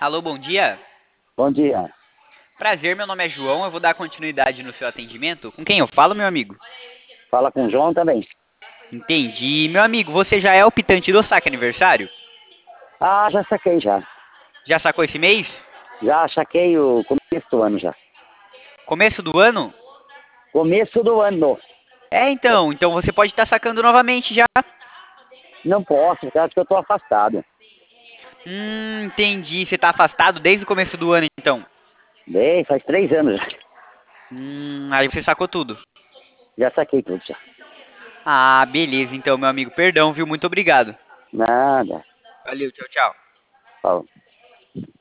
Alô, bom dia. Bom dia. Prazer, meu nome é João. Eu vou dar continuidade no seu atendimento. Com quem eu falo, meu amigo? Fala com o João também. Entendi. Meu amigo, você já é optante do saque aniversário? Ah, já saquei já. Já sacou esse mês? Já saquei o começo do ano já. Começo do ano? Começo do ano. Então você pode estar sacando novamente já. Não posso, porque acho que eu tô afastado. Entendi. Você tá afastado desde o começo do ano, então. Bem, faz 3 anos já. Aí você sacou tudo. Já saquei tudo já. Ah, beleza, então, meu amigo. Perdão, viu? Muito obrigado. Nada. Valeu, tchau, tchau. Falou.